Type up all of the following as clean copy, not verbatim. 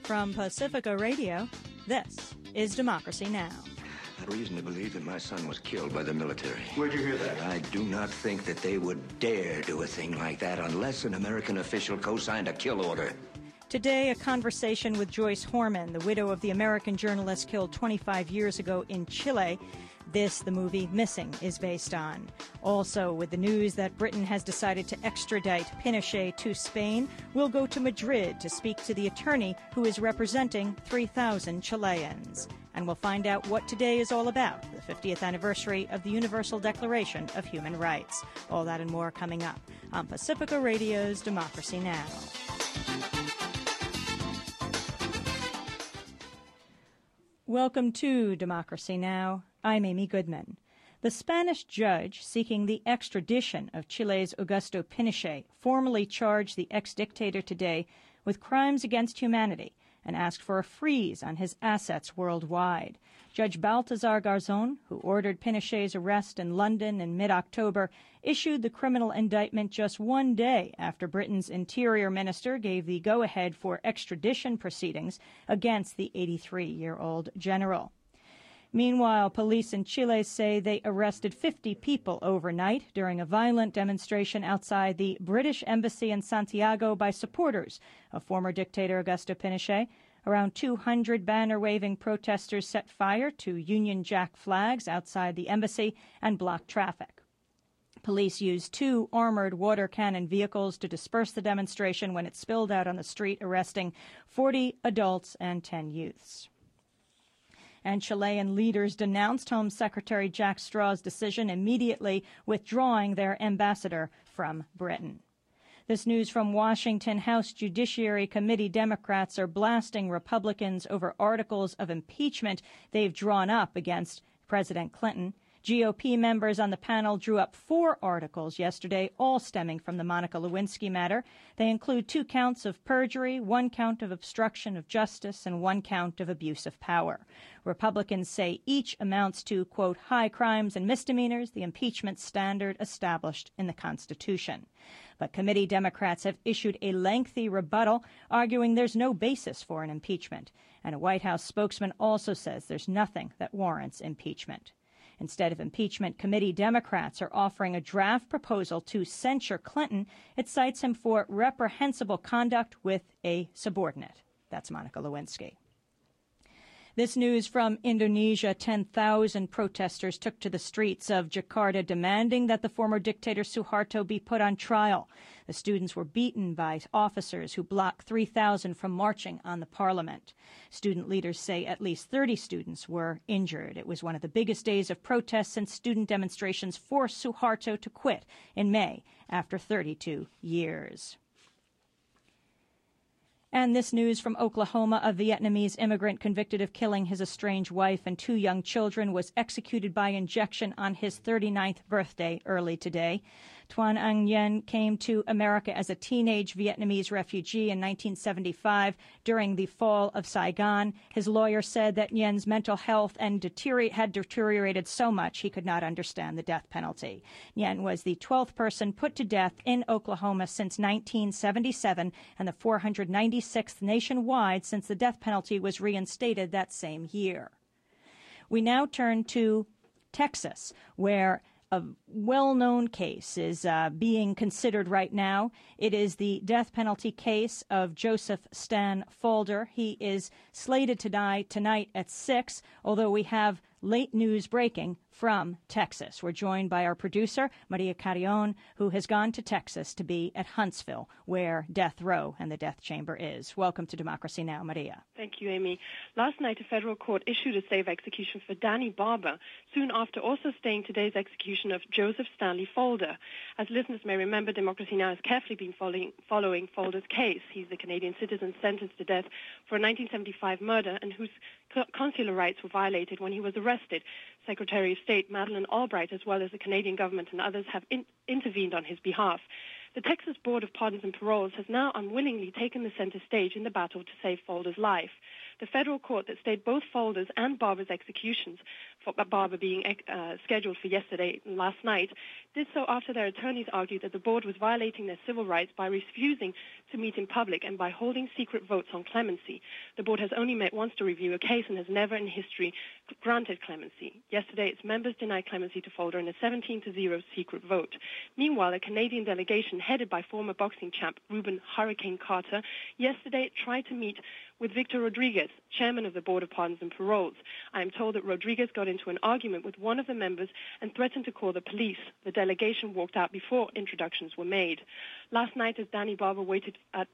From Pacifica Radio, this is Democracy Now! I have reason to believe that my son was killed by the military. Where'd you hear that? I do not think that they would dare do a thing like that unless an American official co-signed a kill order. Today, a conversation with Joyce Horman, the widow of the American journalist killed 25 years ago in Chile. This, the movie Missing, is based on. Also, with the news that Britain has decided to extradite Pinochet to Spain, we'll go to Madrid to speak to the attorney who is representing 3,000 Chileans. And we'll find out what today is all about, the 50th anniversary of the Universal Declaration of Human Rights. All that and more coming up on Pacifica Radio's Democracy Now! Welcome to Democracy Now! I'm Amy Goodman. The Spanish judge seeking the extradition of Chile's Augusto Pinochet formally charged the ex-dictator today with crimes against humanity and asked for a freeze on his assets worldwide. Judge Baltasar Garzón, who ordered Pinochet's arrest in London in mid-October, issued the criminal indictment just one day after Britain's interior minister gave the go-ahead for extradition proceedings against the 83-year-old general. Meanwhile, police in Chile say they arrested 50 people overnight during a violent demonstration outside the British Embassy in Santiago by supporters of former dictator Augusto Pinochet. Around 200 banner-waving protesters set fire to Union Jack flags outside the embassy and blocked traffic. Police used 2 armored water cannon vehicles to disperse the demonstration when it spilled out on the street, arresting 40 adults and 10 youths. And Chilean leaders denounced Home Secretary Jack Straw's decision, immediately withdrawing their ambassador from Britain. This news from Washington. House Judiciary Committee Democrats are blasting Republicans over articles of impeachment they've drawn up against President Clinton. GOP members on the panel drew up 4 articles yesterday, all stemming from the Monica Lewinsky matter. They include 2 counts of perjury, 1 count of obstruction of justice, and 1 count of abuse of power. Republicans say each amounts to, quote, high crimes and misdemeanors, the impeachment standard established in the Constitution. But committee Democrats have issued a lengthy rebuttal, arguing there's no basis for an impeachment. And a White House spokesman also says there's nothing that warrants impeachment. Instead of impeachment, committee Democrats are offering a draft proposal to censure Clinton. It cites him for reprehensible conduct with a subordinate. That's Monica Lewinsky. This news from Indonesia. 10,000 protesters took to the streets of Jakarta demanding that the former dictator Suharto be put on trial. The students were beaten by officers who blocked 3,000 from marching on the parliament. Student leaders say at least 30 students were injured. It was one of the biggest days of protests since student demonstrations forced Suharto to quit in May after 32 years. And this news from Oklahoma. A Vietnamese immigrant convicted of killing his estranged wife and 2 young children was executed by injection on his 39th birthday early today. Tuan Anh Nguyen came to America as a teenage Vietnamese refugee in 1975 during the fall of Saigon. His lawyer said that Nguyen's mental health had deteriorated so much he could not understand the death penalty. Nguyen was the 12th person put to death in Oklahoma since 1977 and the 496th nationwide since the death penalty was reinstated that same year. We now turn to Texas, where a well-known case is being considered right now. It is the death penalty case of Joseph Stan Folder. He is slated to die tonight at 6, although we have late news breaking from Texas. We're joined by our producer, Maria Carrion, who has gone to Texas to be at Huntsville, where death row and the death chamber is. Welcome to Democracy Now!, Maria. Thank you, Amy. Last night, a federal court issued a safe execution for Danny Barber, soon after also staying today's execution of Joseph Stanley Folder. As listeners may remember, Democracy Now! Has carefully been following Folder's case. He's a Canadian citizen sentenced to death for a 1975 murder and whose consular rights were violated when he was arrested. Secretary of State Madeleine Albright, as well as the Canadian government and others, have intervened on his behalf. The Texas Board of Pardons and Paroles has now unwillingly taken the center stage in the battle to save Folder's life. The federal court that stayed both Folder's and Barber's executions, for Barber being scheduled for last night, did so after their attorneys argued that the board was violating their civil rights by refusing to meet in public and by holding secret votes on clemency. The board has only met once to review a case and has never in history granted clemency. Yesterday, its members denied clemency to Folder in a 17-0 secret vote. Meanwhile, a Canadian delegation headed by former boxing champ Reuben Hurricane Carter yesterday tried to meet with Victor Rodriguez, chairman of the Board of Pardons and Paroles. I am told that Rodriguez got into an argument with one of the members and threatened to call the police. The delegation walked out before introductions were made. Last night, as Danny Barber waited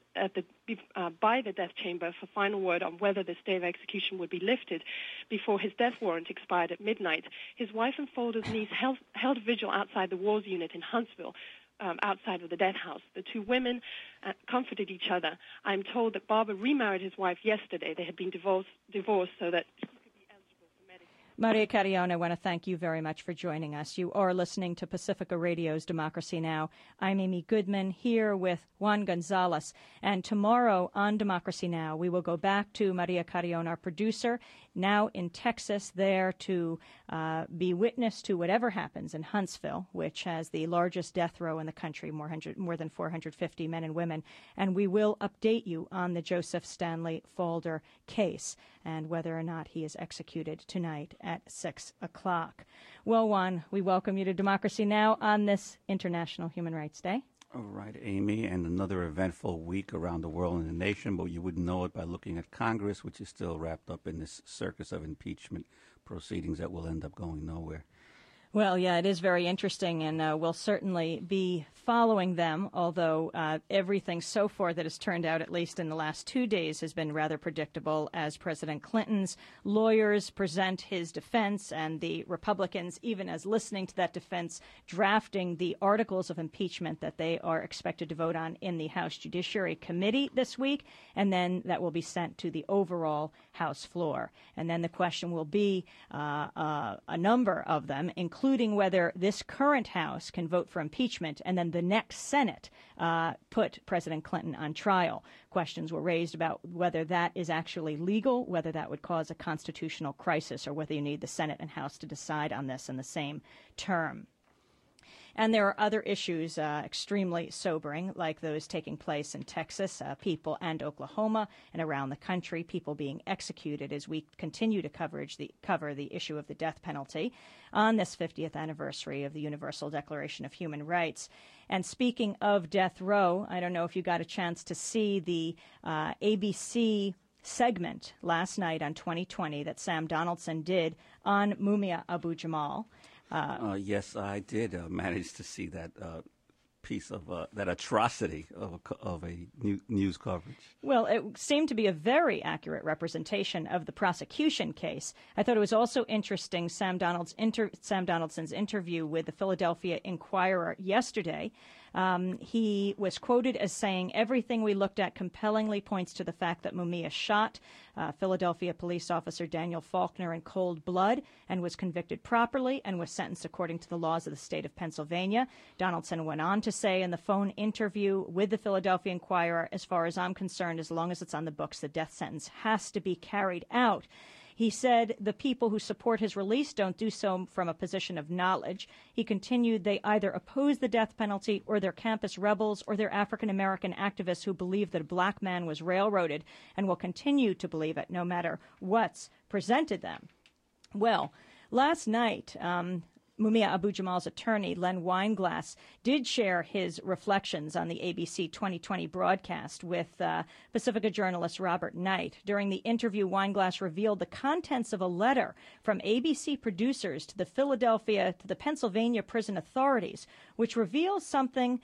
by the death chamber for final word on whether the stay of execution would be lifted before his death warrant expired at midnight, his wife and Folder's niece held vigil outside the Wars unit in Huntsville, outside of the death house. The two women comforted each other. I'm told that Barber remarried his wife yesterday. They had been divorced so that he could be eligible for Medicaid. Maria Carrion, I want to thank you very much for joining us. You are listening to Pacifica Radio's Democracy Now! I'm Amy Goodman here with Juan Gonzalez. And tomorrow on Democracy Now! We will go back to Maria Carrion, our producer, now in Texas, there to be witness to whatever happens in Huntsville, which has the largest death row in the country, more than 450 men and women. And we will update you on the Joseph Stanley Folder case and whether or not he is executed tonight at 6 o'clock. Well, Juan, we welcome you to Democracy Now! On this International Human Rights Day. All right, Amy, and another eventful week around the world and the nation, but you wouldn't know it by looking at Congress, which is still wrapped up in this circus of impeachment proceedings that will end up going nowhere. Well, yeah, it is very interesting, and we'll certainly be following them, although everything so far that has turned out, at least in the last 2 days, has been rather predictable as President Clinton's lawyers present his defense and the Republicans, even as listening to that defense, drafting the articles of impeachment that they are expected to vote on in the House Judiciary Committee this week, and then that will be sent to the overall House floor. And then the question will be a number of them, including whether this current House can vote for impeachment and then the next Senate put President Clinton on trial. Questions were raised about whether that is actually legal, whether that would cause a constitutional crisis, or whether you need the Senate and House to decide on this in the same term. And there are other issues extremely sobering, like those taking place in Texas, people, and Oklahoma, and around the country, people being executed as we continue to cover the issue of the death penalty on this 50th anniversary of the Universal Declaration of Human Rights. And speaking of death row, I don't know if you got a chance to see the ABC segment last night on 2020 that Sam Donaldson did on Mumia Abu-Jamal. Yes, I did manage to see that piece of that atrocity of a news coverage. Well, it seemed to be a very accurate representation of the prosecution case. I thought it was also interesting, Sam Donaldson's interview with the Philadelphia Inquirer yesterday. He was quoted as saying, "Everything we looked at compellingly points to the fact that Mumia shot Philadelphia police officer Daniel Faulkner in cold blood and was convicted properly and was sentenced according to the laws of the state of Pennsylvania." Donaldson went on to say in the phone interview with the Philadelphia Inquirer, "As far as I'm concerned, as long as it's on the books, the death sentence has to be carried out." He said the people who support his release don't do so from a position of knowledge. He continued, they either oppose the death penalty or they're campus rebels or they're African-American activists who believe that a black man was railroaded and will continue to believe it no matter what's presented them. Well, last night, Mumia Abu-Jamal's attorney, Len Weinglass, did share his reflections on the ABC 2020 broadcast with Pacifica journalist Robert Knight. During the interview, Weinglass revealed the contents of a letter from ABC producers to the Pennsylvania prison authorities, which reveals something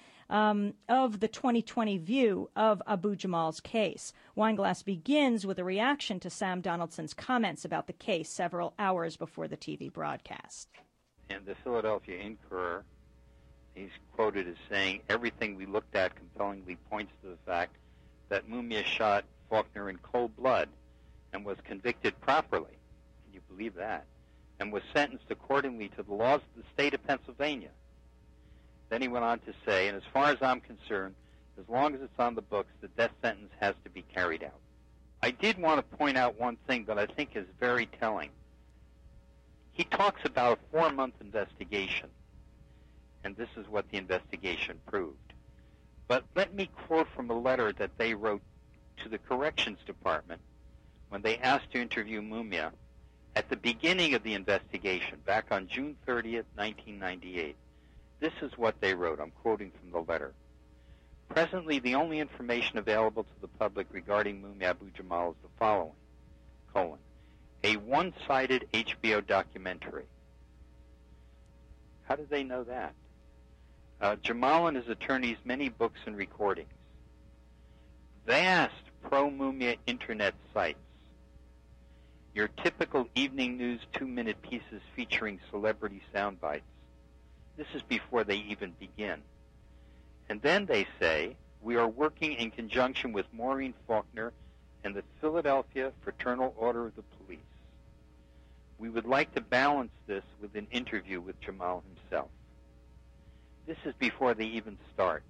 of the 2020 view of Abu-Jamal's case. Weinglass begins with a reaction to Sam Donaldson's comments about the case several hours before the TV broadcast. In the Philadelphia Inquirer, he's quoted as saying, "Everything we looked at compellingly points to the fact that Mumia shot Faulkner in cold blood and was convicted properly." Can you believe that? And was sentenced accordingly to the laws of the state of Pennsylvania. Then he went on to say, "And as far as I'm concerned, as long as it's on the books, the death sentence has to be carried out." I I did want to point out one thing that I think is very telling. He talks about a 4-month investigation, and this is what the investigation proved. But let me quote from a letter that they wrote to the Corrections Department when they asked to interview Mumia at the beginning of the investigation, back on June 30th, 1998. This is what they wrote. I'm quoting from the letter. Presently, the only information available to the public regarding Mumia Abu-Jamal is the following, a one-sided HBO documentary. How did they know that? Jamal and his attorneys' many books and recordings. Vast pro-Mumia internet sites. Your typical evening news 2-minute pieces featuring celebrity sound bites. This is before they even begin. And then they say, we are working in conjunction with Maureen Faulkner and the Philadelphia Fraternal Order of the Police. We would like to balance this with an interview with Jamal himself. This is before they even start.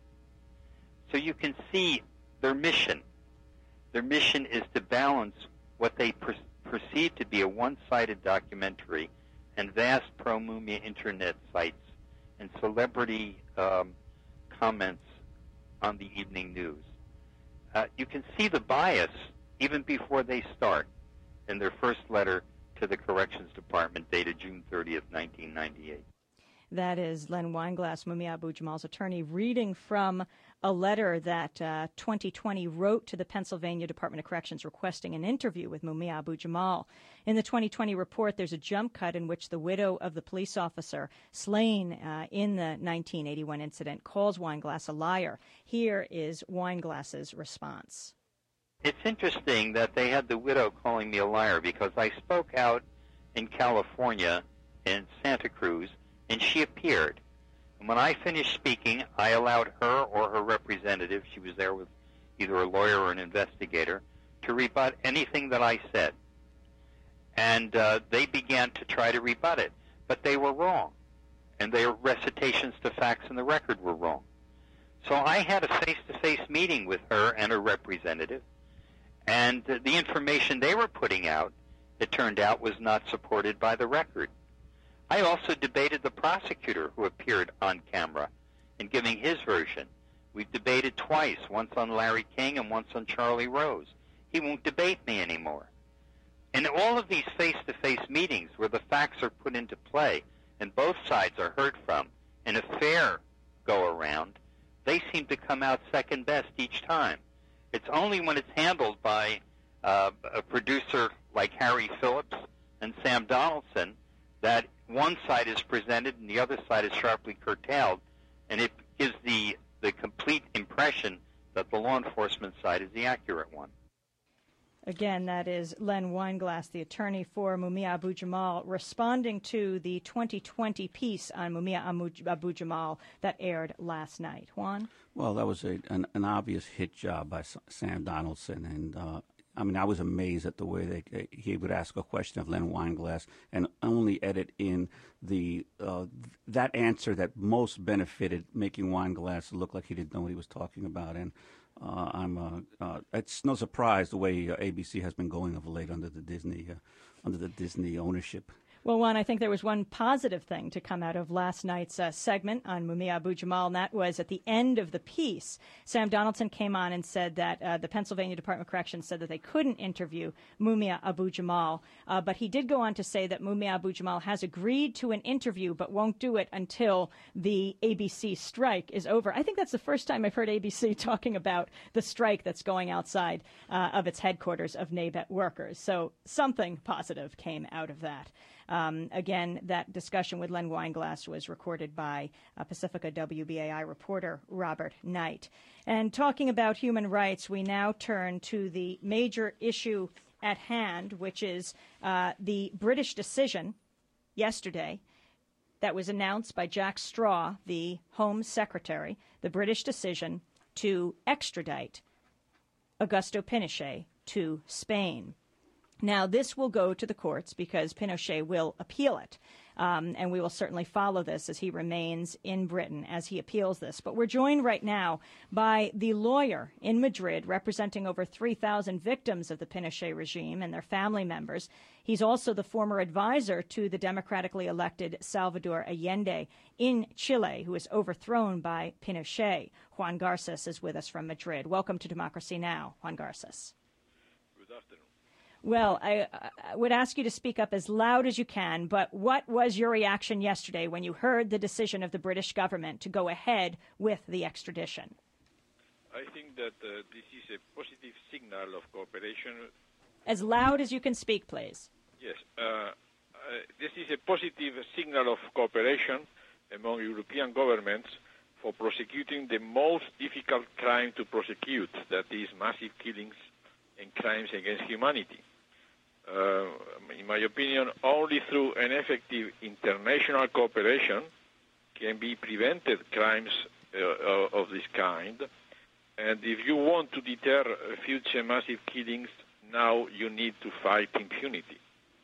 So you can see their mission. Their mission is to balance what they perceive to be a one-sided documentary and vast pro-Mumia internet sites and celebrity comments on the evening news. You can see the bias even before they start in their first letter to the Corrections Department dated June 30th, 1998. That is Len Weinglass, Mumia Abu-Jamal's attorney, reading from a letter that 2020 wrote to the Pennsylvania Department of Corrections requesting an interview with Mumia Abu-Jamal. In the 2020 report, there's a jump cut in which the widow of the police officer slain in the 1981 incident calls Weinglass a liar. Here is Weinglass's response. It's interesting that they had the widow calling me a liar because I spoke out in California, in Santa Cruz, and she appeared. And when I finished speaking, I allowed her or her representative, she was there with either a lawyer or an investigator, to rebut anything that I said. And they began to try to rebut it. But they were wrong. And their recitations to facts in the record were wrong. So I had a face-to-face meeting with her and her representative. And the information they were putting out, it turned out, was not supported by the record. I also debated the prosecutor who appeared on camera in giving his version. We've debated twice, once on Larry King and once on Charlie Rose. He won't debate me anymore. In all of these face-to-face meetings where the facts are put into play and both sides are heard from in a fair go-around, they seem to come out second best each time. It's only when it's handled by a producer like Harry Phillips and Sam Donaldson that one side is presented and the other side is sharply curtailed, and it gives the complete impression that the law enforcement side is the accurate one. Again, that is Len Weinglass, the attorney for Mumia Abu-Jamal, responding to the 2020 piece on Mumia Abu-Jamal that aired last night. Juan? Well, that was an obvious hit job by Sam Donaldson, and I mean, I was amazed at the way he would ask a question of Len Weinglass and only edit in the that answer that most benefited making Weinglass look like he didn't know what he was talking about. And it's no surprise the way ABC has been going of late under the Disney ownership. Well, Juan, I think there was one positive thing to come out of last night's segment on Mumia Abu-Jamal, and that was at the end of the piece, Sam Donaldson came on and said that the Pennsylvania Department of Corrections said that they couldn't interview Mumia Abu-Jamal, but he did go on to say that Mumia Abu-Jamal has agreed to an interview but won't do it until the ABC strike is over. I think that's the first time I've heard ABC talking about the strike that's going outside of its headquarters of NABET workers. So something positive came out of that. Again, that discussion with Len Weinglass was recorded by Pacifica WBAI reporter Robert Knight. And talking about human rights, we now turn to the major issue at hand, which is the British decision yesterday that was announced by Jack Straw, the Home Secretary, the British decision to extradite Augusto Pinochet to Spain. Now, this will go to the courts because Pinochet will appeal it. And we will certainly follow this as he remains in Britain as he appeals this. But we're joined right now by the lawyer in Madrid representing over 3,000 victims of the Pinochet regime and their family members. He's also the former advisor to the democratically elected Salvador Allende in Chile, who was overthrown by Pinochet. Juan Garces is with us from Madrid. Welcome to Democracy Now!, Juan Garces. Good afternoon. Well, I would ask you to speak up as loud as you can, but what was your reaction yesterday when you heard the decision of the British government to go ahead with the extradition? I think that this is a positive signal of cooperation. As loud as you can speak, please. Yes. This is a positive signal of cooperation among European governments for prosecuting the most difficult crime to prosecute, that is massive killings and crimes against humanity. In my opinion, only through an effective international cooperation can be prevented crimes of this kind. And if you want to deter future massive killings, now you need to fight impunity.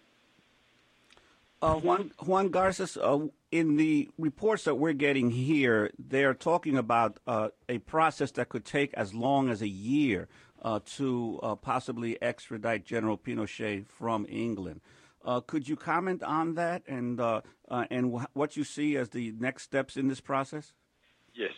Juan Garces, in the reports that we're getting here, they're talking about a process that could take as long as a year to possibly extradite General Pinochet from England. Could you comment on that and what you see as the next steps in this process? Yes.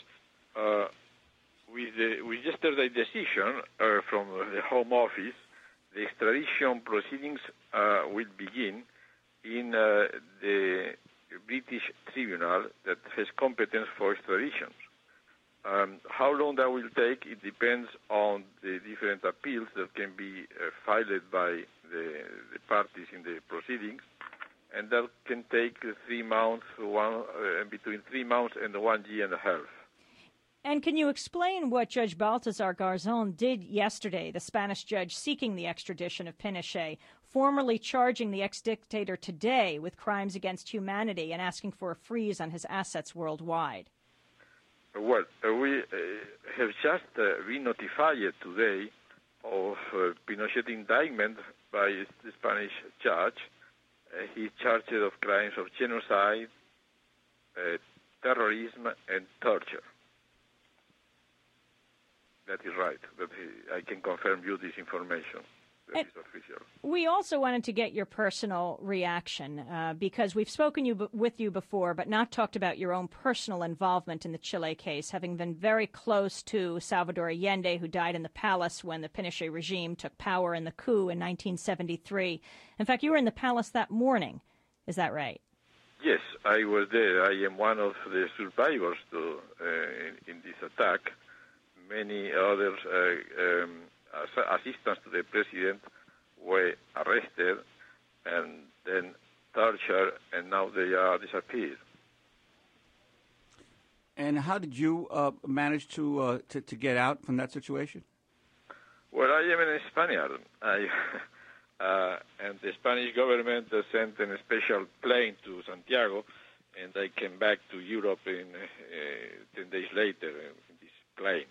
With yesterday's decision from the Home Office, the extradition proceedings will begin in the British tribunal that has competence for extraditions. How long that will take, it depends on the different appeals that can be filed by the parties in the proceedings, and that can take 3 months, between 3 months and 1 year and a half. And can you explain what Judge Baltasar Garzón did yesterday, the Spanish judge seeking the extradition of Pinochet, formally charging the ex-dictator today with crimes against humanity and asking for a freeze on his assets worldwide? Well, we have just been notified today of Pinochet indictment by the Spanish judge. He's charged of crimes of genocide, terrorism, and torture. That is right. I can confirm you this information. That is official. We also wanted to get your personal reaction because we've spoken with you before, but not talked about your own personal involvement in the Chile case, having been very close to Salvador Allende, who died in the palace when the Pinochet regime took power in the coup in 1973. In fact, you were in the palace that morning. Is that right? Yes, I was there. I am one of the survivors in this attack. Many others assistants to the president were arrested and then tortured, and now they are disappeared. And how did you manage to get out from that situation? Well, I am a Spaniard, and the Spanish government sent a special plane to Santiago, and I came back to Europe 10 days later in this plane.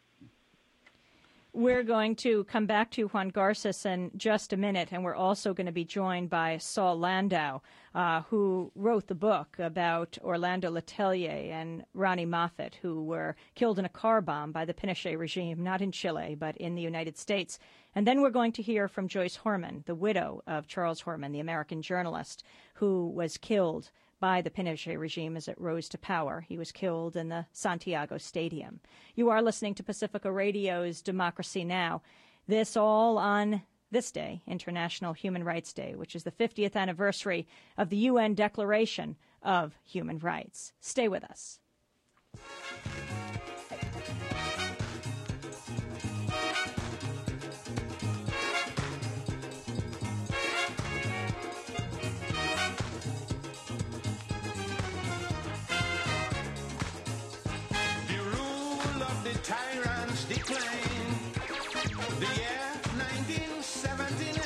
We're going to come back to Juan Garces in just a minute, and we're also going to be joined by Saul Landau, who wrote the book about Orlando Letelier and Ronnie Moffat, who were killed in a car bomb by the Pinochet regime, not in Chile, but in the United States. And then we're going to hear from Joyce Horman, the widow of Charles Horman, the American journalist, who was killed by the Pinochet regime as it rose to power. He was killed in the Santiago Stadium. You are listening to Pacifica Radio's Democracy Now! This all on this day, International Human Rights Day, which is the 50th anniversary of the UN Declaration of Human Rights. Stay with us. Tyrants decline. The year 1979.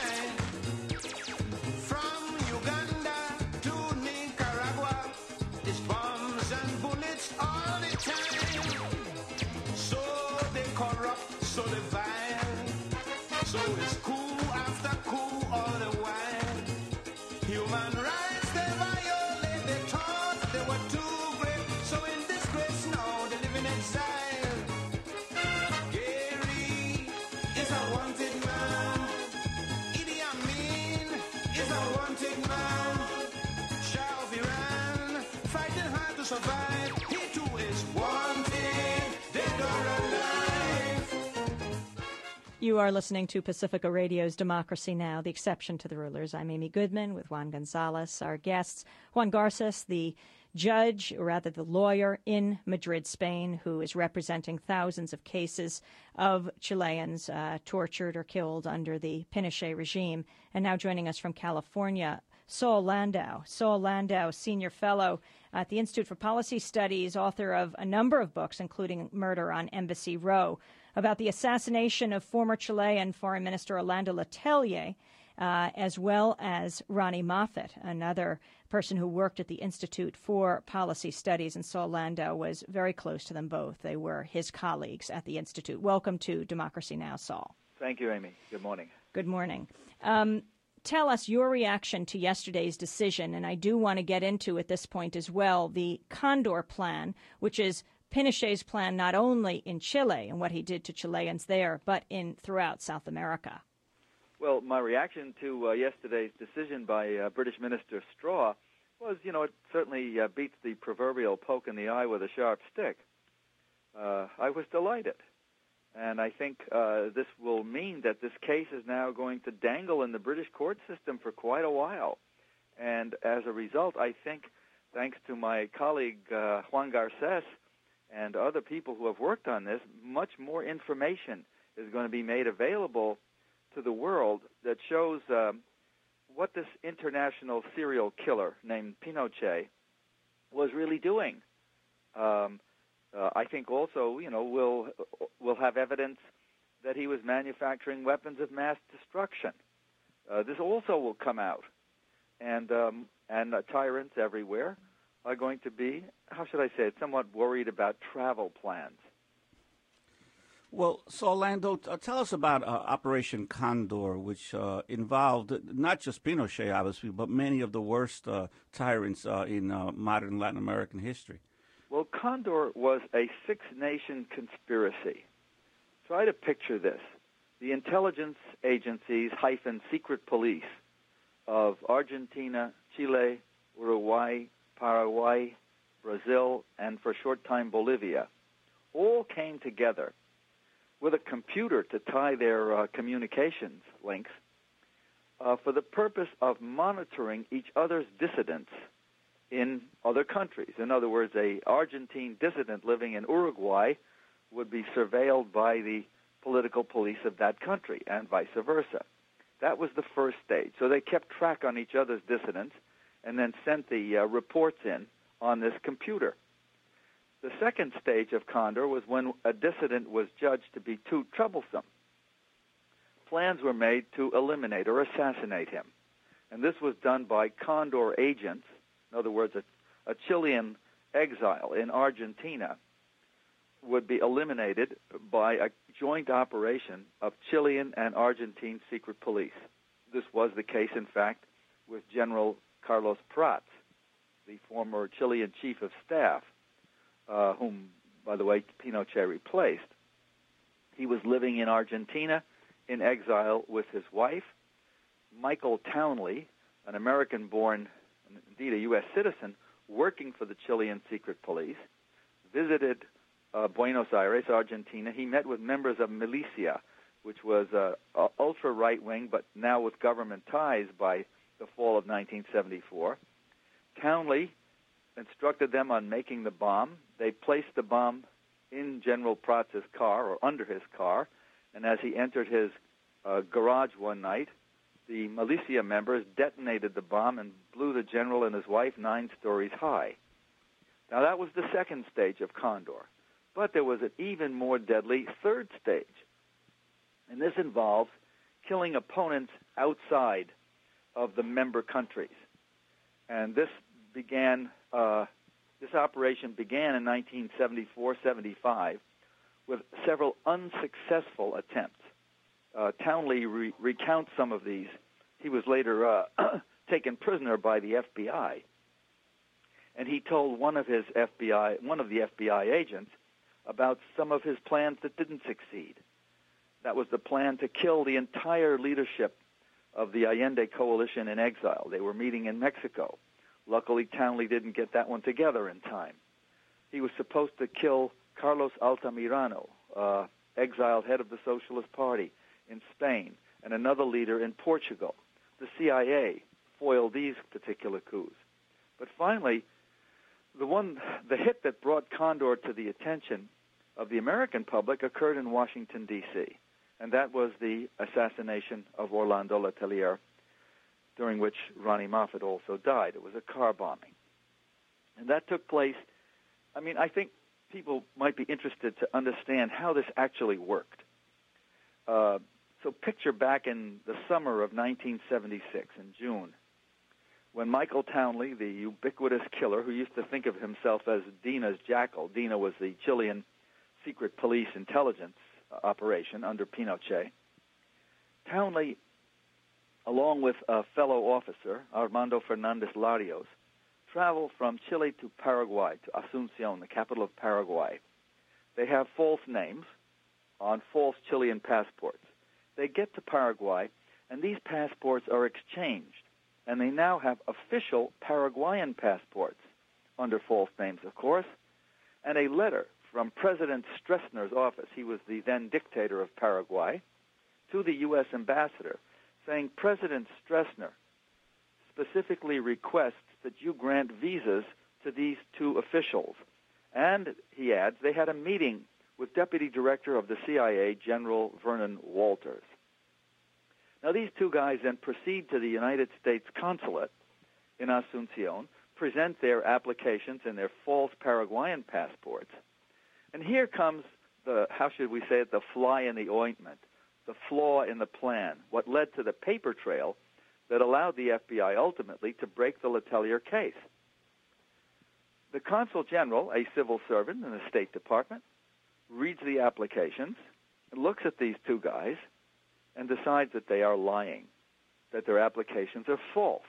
From Uganda to Nicaragua, it's bombs and bullets all the time. So they corrupt, so they vile. So it's coup after coup all is a wanted man. Shall be ran, fighting hard to survive. He too is wanted, dead or alive. You are listening to Pacifica Radio's Democracy Now!, the exception to the rulers. I'm Amy Goodman with Juan Gonzalez. Our guests, Juan Garces, the judge, or rather the lawyer in Madrid, Spain, who is representing thousands of cases of Chileans tortured or killed under the Pinochet regime. And now joining us from California, Saul Landau. Saul Landau, senior fellow at the Institute for Policy Studies, author of a number of books, including Murder on Embassy Row, about the assassination of former Chilean Foreign Minister Orlando Letelier, as well as Ronnie Moffat, another person who worked at the Institute for Policy Studies, and Saul Landau was very close to them both. They were his colleagues at the Institute. Welcome to Democracy Now!, Saul. Thank you, Amy. Good morning. Good morning. Tell us your reaction to yesterday's decision, and I do want to get into at this point as well the Condor Plan, which is Pinochet's plan not only in Chile and what he did to Chileans there, but throughout South America. Well, my reaction to yesterday's decision by British Minister Straw was, it certainly beats the proverbial poke in the eye with a sharp stick. I was delighted. And I think this will mean that this case is now going to dangle in the British court system for quite a while. And as a result, I think, thanks to my colleague Juan Garces and other people who have worked on this, much more information is going to be made available to the world that shows what this international serial killer named Pinochet was really doing. I think also, we'll have evidence that he was manufacturing weapons of mass destruction. This also will come out, and tyrants everywhere are going to be, how should I say it, somewhat worried about travel plans. Well, so Orlando, tell us about Operation Condor, which involved not just Pinochet, obviously, but many of the worst tyrants in modern Latin American history. Well, Condor was a six-nation conspiracy. Try to picture this. The intelligence agencies - secret police of Argentina, Chile, Uruguay, Paraguay, Brazil, and for a short time Bolivia all came together with a computer to tie their communications links for the purpose of monitoring each other's dissidents in other countries. In other words, a Argentine dissident living in Uruguay would be surveilled by the political police of that country, and vice versa. That was the first stage. So they kept track on each other's dissidents and then sent the reports in on this computer. The second stage of Condor was when a dissident was judged to be too troublesome. Plans were made to eliminate or assassinate him. And this was done by Condor agents. In other words, a Chilean exile in Argentina would be eliminated by a joint operation of Chilean and Argentine secret police. This was the case, in fact, with General Carlos Prats, the former Chilean chief of staff, whom, by the way, Pinochet replaced. He was living in Argentina in exile with his wife. Michael Townley, an American-born, indeed a U.S. citizen, working for the Chilean secret police, visited Buenos Aires, Argentina. He met with members of Milicia, which was ultra-right-wing, but now with government ties by the fall of 1974. Townley instructed them on making the bomb. They placed the bomb in General Prats's car, or under his car, and as he entered his garage one night, the militia members detonated the bomb and blew the general and his wife 9 stories high. Now, that was the second stage of Condor. But there was an even more deadly third stage, and this involves killing opponents outside of the member countries. And this operation began in 1974-75 with several unsuccessful attempts. Townley recounts some of these. He was later taken prisoner by the FBI, and he told one of the FBI agents about some of his plans that didn't succeed. That was the plan to kill the entire leadership of the Allende coalition in exile. They were meeting in Mexico. Luckily, Townley didn't get that one together in time. He was supposed to kill Carlos Altamirano, exiled head of the Socialist Party in Spain, and another leader in Portugal. The CIA foiled these particular coups. But finally, the hit that brought Condor to the attention of the American public occurred in Washington, D.C., and that was the assassination of Orlando Letelier, during which Ronnie Moffat also died. It was a car bombing. And that took place, I think people might be interested to understand how this actually worked. So picture back in the summer of 1976, in June, when Michael Townley, the ubiquitous killer who used to think of himself as Dina's jackal — Dina was the Chilean secret police intelligence operation under Pinochet — Townley, along with a fellow officer, Armando Fernandez Larios, traveled from Chile to Paraguay, to Asunción, the capital of Paraguay. They have false names on false Chilean passports. They get to Paraguay, and these passports are exchanged, and they now have official Paraguayan passports under false names, of course, and a letter from President Stroessner's office — he was the then dictator of Paraguay — to the U.S. ambassador, saying President Stroessner specifically requests that you grant visas to these two officials. And, he adds, they had a meeting with Deputy Director of the CIA, General Vernon Walters. Now, these two guys then proceed to the United States consulate in Asunción, present their applications and their false Paraguayan passports. And here comes the fly in the ointment, the flaw in the plan, what led to the paper trail that allowed the FBI ultimately to break the Letelier case. The Consul General, a civil servant in the State Department, reads the applications, looks at these two guys, and decides that they are lying, that their applications are false,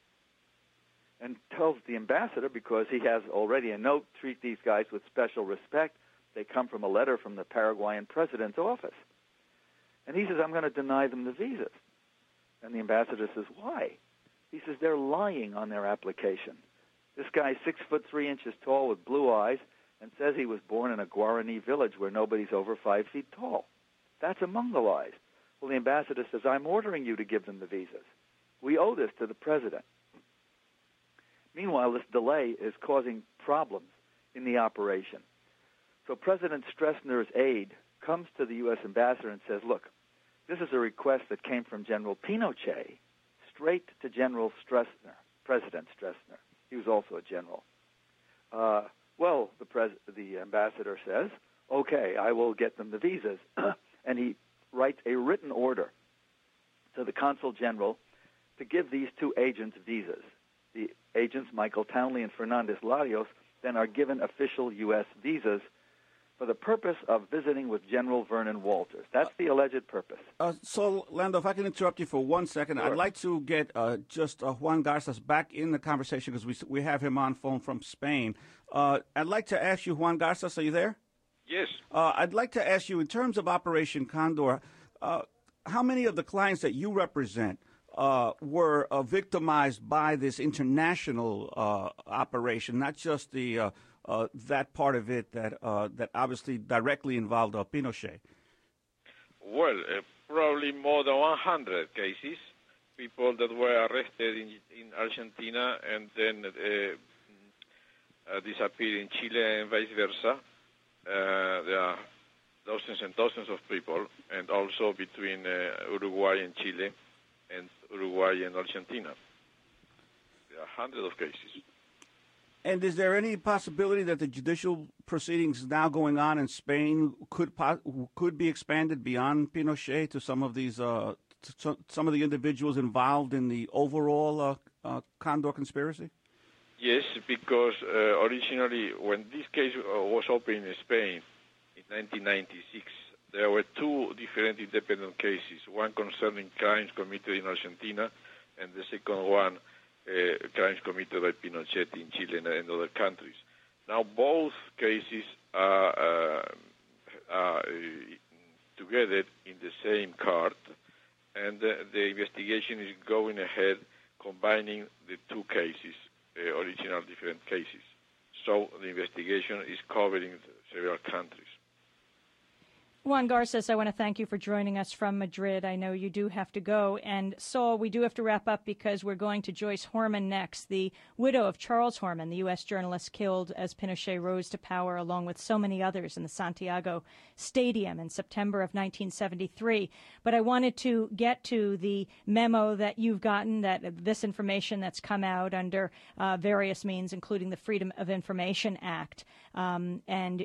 and tells the ambassador, because he has already a note, treat these guys with special respect. They come from a letter from the Paraguayan president's office. And he says, I'm going to deny them the visas. And the ambassador says, why? He says, they're lying on their application. This guy's 6'3" tall with blue eyes and says he was born in a Guarani village where nobody's over 5 feet tall. That's among the lies. Well, the ambassador says, I'm ordering you to give them the visas. We owe this to the president. Meanwhile, this delay is causing problems in the operation. So President Stroessner's aide comes to the U.S. ambassador and says, look, this is a request that came from General Pinochet straight to General Stroessner, President Stroessner. He was also a general. Well, the ambassador says, okay, I will get them the visas. And he writes a written order to the Consul General to give these two agents visas. The agents, Michael Townley and Fernandez Larios, then are given official U.S. visas for the purpose of visiting with General Vernon Walters. That's the alleged purpose. So, Lando, if I can interrupt you for 1 second, Sure. I'd like to get just Juan Garces back in the conversation because we have him on phone from Spain. I'd like to ask you, Juan Garces, are you there? Yes. I'd like to ask you, in terms of Operation Condor, how many of the clients that you represent were victimized by this international operation, not just the that part of it that obviously directly involved Pinochet? Well, probably more than 100 cases, people that were arrested in Argentina and then disappeared in Chile and vice versa. There are dozens and dozens of people, and also between Uruguay and Chile, and Uruguay and Argentina. There are hundreds of cases. And is there any possibility that the judicial proceedings now going on in Spain could be expanded beyond Pinochet to some of these some of the individuals involved in the overall Condor conspiracy? Yes, because originally, when this case was opened in Spain in 1996, there were two different independent cases, one concerning crimes committed in Argentina, and the second one, crimes committed by Pinochet in Chile and other countries. Now, both cases are together in the same court, and the investigation is going ahead, combining the two cases, original different cases. So the investigation is covering several countries. Juan Garces, I want to thank you for joining us from Madrid. I know you do have to go. And Saul, we do have to wrap up because we're going to Joyce Horman next, the widow of Charles Horman, the U.S. journalist killed as Pinochet rose to power along with so many others in the Santiago Stadium in September of 1973. But I wanted to get to the memo that you've gotten, that this information that's come out under various means, including the Freedom of Information Act, and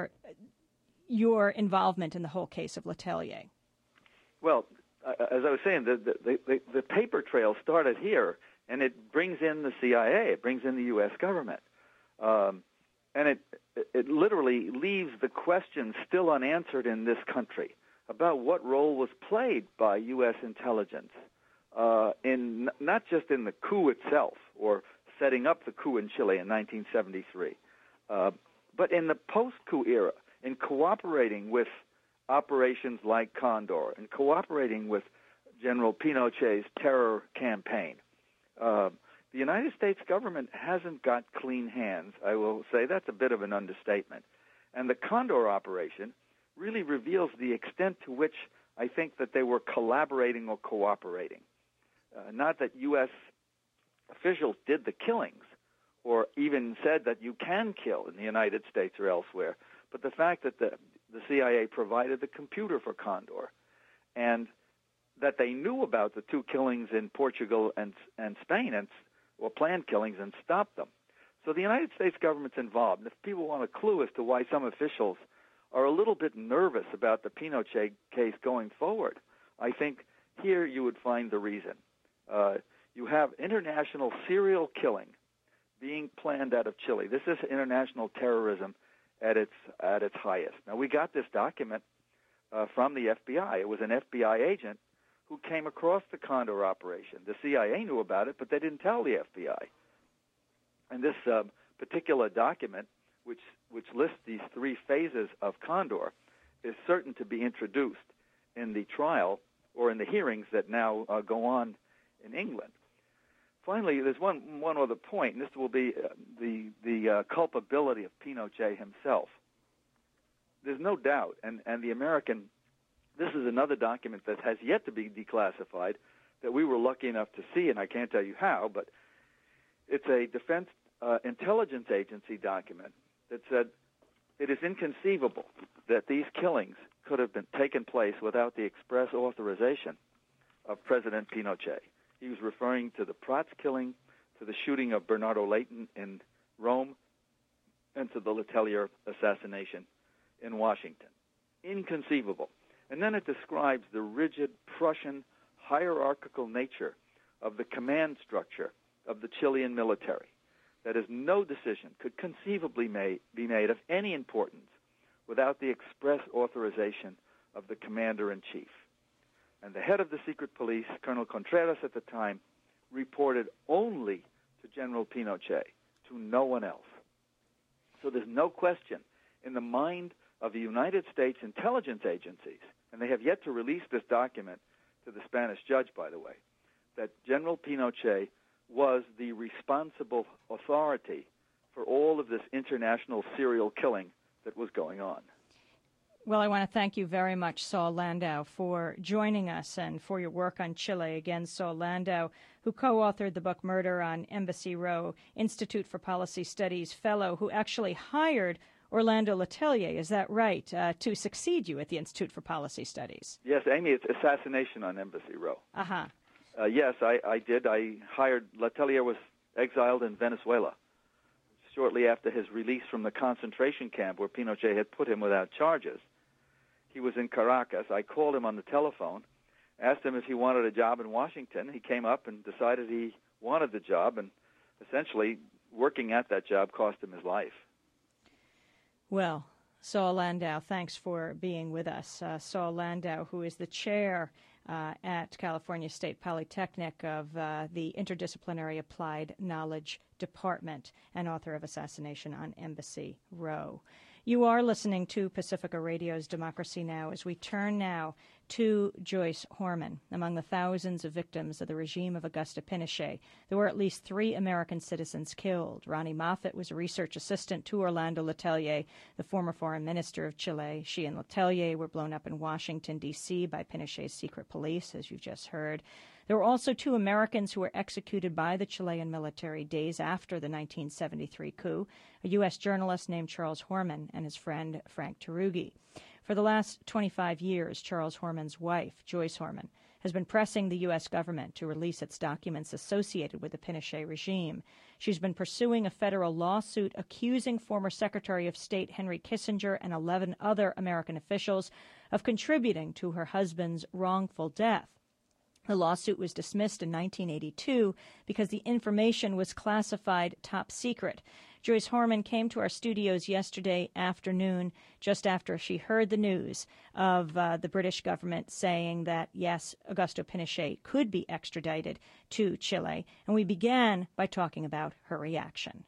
your involvement in the whole case of Letelier. Well, as I was saying, the paper trail started here, and it brings in the CIA, it brings in the U.S. government, and it literally leaves the question still unanswered in this country about what role was played by U.S. intelligence in not just in the coup itself or setting up the coup in Chile in 1973, but in the post-coup era, in cooperating with operations like Condor and cooperating with General Pinochet's terror campaign. The United States government hasn't got clean hands, I will say. That's a bit of an understatement. And the Condor operation really reveals the extent to which I think that they were collaborating or cooperating. Not that U.S. officials did the killings or even said that you can kill in the United States or elsewhere, but the fact that the CIA provided the computer for Condor and that they knew about the two killings in Portugal and Spain, or planned killings, and stopped them. So the United States government's involved. And if people want a clue as to why some officials are a little bit nervous about the Pinochet case going forward, I think here you would find the reason. You have international serial killing being planned out of Chile. This is international terrorism at its highest. Now, we got this document from the FBI. It was an FBI agent who came across the Condor operation. The CIA knew about it, but they didn't tell the FBI. And this particular document, which lists these three phases of Condor, is certain to be introduced in the trial or in the hearings that now go on in England. Finally, there's one other point, and this will be the culpability of Pinochet himself. There's no doubt, and the American, this is another document that has yet to be declassified that we were lucky enough to see, and I can't tell you how, but it's a Defense Intelligence Agency document that said it is inconceivable that these killings could have been taken place without the express authorization of President Pinochet. He was referring to the Prats killing, to the shooting of Bernardo Leighton in Rome, and to the Letelier assassination in Washington. Inconceivable. And then it describes the rigid Prussian hierarchical nature of the command structure of the Chilean military. That is, no decision could conceivably be made of any importance without the express authorization of the commander-in-chief. And the head of the secret police, Colonel Contreras at the time, reported only to General Pinochet, to no one else. So there's no question in the mind of the United States intelligence agencies, and they have yet to release this document to the Spanish judge, by the way, that General Pinochet was the responsible authority for all of this international serial killing that was going on. Well, I want to thank you very much, Saul Landau, for joining us and for your work on Chile. Again, Saul Landau, who co-authored the book Murder on Embassy Row, Institute for Policy Studies fellow, who actually hired Orlando Letelier, is that right, to succeed you at the Institute for Policy Studies? Yes, Amy, it's Assassination on Embassy Row. Uh-huh. Yes, I did. I hired, Letelier was exiled in Venezuela shortly after his release from the concentration camp where Pinochet had put him without charges. He was in Caracas. I called him on the telephone, asked him if he wanted a job in Washington. He came up and decided he wanted the job, and essentially working at that job cost him his life. Well, Saul Landau, thanks for being with us. Saul Landau, who is the chair at California State Polytechnic of the Interdisciplinary Applied Knowledge Department and author of Assassination on Embassy Row. You are listening to Pacifica Radio's Democracy Now! As we turn now to Joyce Horman. Among the thousands of victims of the regime of Augusto Pinochet, there were at least 3 American citizens killed. Ronnie Moffett was a research assistant to Orlando Letelier, the former foreign minister of Chile. She and Letelier were blown up in Washington, D.C. by Pinochet's secret police, as you've just heard. There were also 2 Americans who were executed by the Chilean military days after the 1973 coup, a U.S. journalist named Charles Horman and his friend Frank Tarugi. For the last 25 years, Charles Horman's wife, Joyce Horman, has been pressing the U.S. government to release its documents associated with the Pinochet regime. She's been pursuing a federal lawsuit accusing former Secretary of State Henry Kissinger and 11 other American officials of contributing to her husband's wrongful death. The lawsuit was dismissed in 1982 because the information was classified top secret. Joyce Horman came to our studios yesterday afternoon, just after she heard the news of the British government saying that, yes, Augusto Pinochet could be extradited to Chile. And we began by talking about her reaction.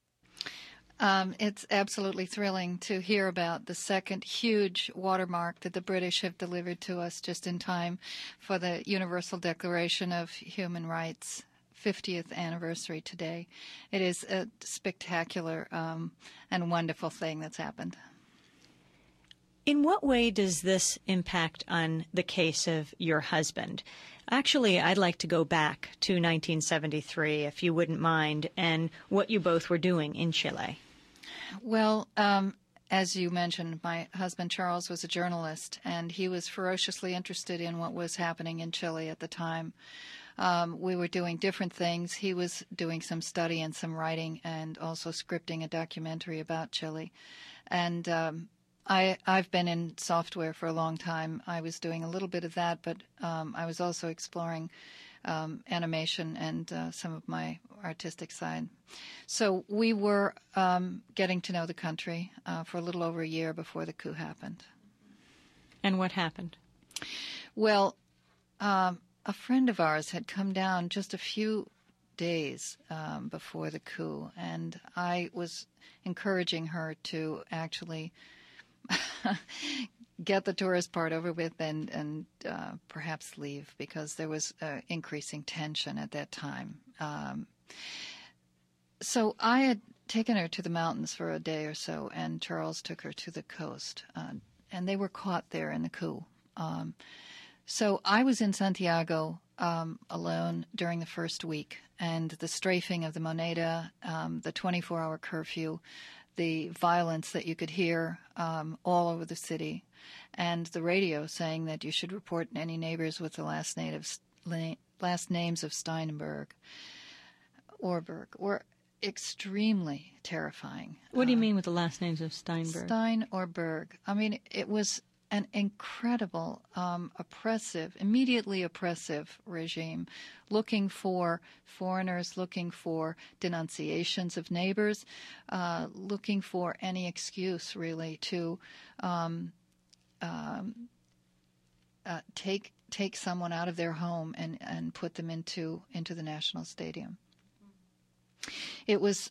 It's absolutely thrilling to hear about the second huge watermark that the British have delivered to us just in time for the Universal Declaration of Human Rights 50th anniversary today. It is a spectacular and wonderful thing that's happened. In what way does this impact on the case of your husband? Actually, I'd like to go back to 1973, if you wouldn't mind, and what you both were doing in Chile. Well, as you mentioned, my husband Charles was a journalist, and he was ferociously interested in what was happening in Chile at the time. We were doing different things. He was doing some study and some writing and also scripting a documentary about Chile. And I've been in software for a long time. I was doing a little bit of that, but I was also exploring animation and some of my artistic side. So we were getting to know the country for a little over a year before the coup happened. And what happened? Well, a friend of ours had come down just a few days before the coup, and I was encouraging her to actually get the tourist part over with and perhaps leave, because there was increasing tension at that time. So I had taken her to the mountains for a day or so, and Charles took her to the coast, and they were caught there in the coup. So I was in Santiago alone during the first week, and the strafing of the Moneda, the 24-hour curfew, the violence that you could hear all over the city, and the radio saying that you should report any neighbors with the last names of Steinberg or Berg were extremely terrifying. What do you mean with the last names of Steinberg? Stein or Berg. I mean, it was an incredible, immediately oppressive regime, looking for foreigners, looking for denunciations of neighbors, looking for any excuse, really, to take someone out of their home and put them into the National Stadium. It was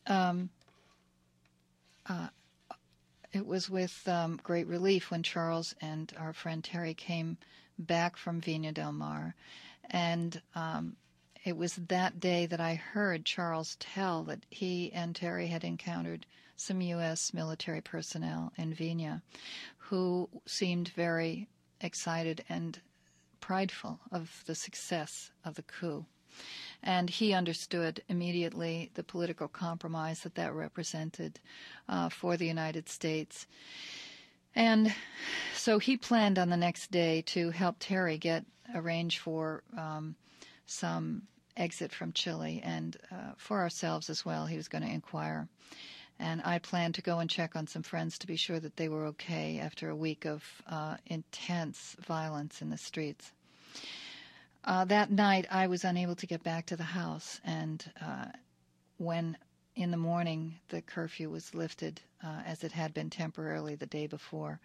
with great relief when Charles and our friend Terry came back from Viña del Mar, and it was that day that I heard Charles tell that he and Terry had encountered some U.S. military personnel in Viña who seemed very excited and prideful of the success of the coup. And he understood immediately the political compromise that represented for the United States. And so he planned on the next day to help Terry arrange for some exit from Chile, and for ourselves as well. He was going to inquire. And I planned to go and check on some friends to be sure that they were okay after a week of intense violence in the streets. That night, I was unable to get back to the house, and when in the morning the curfew was lifted, as it had been temporarily the day before,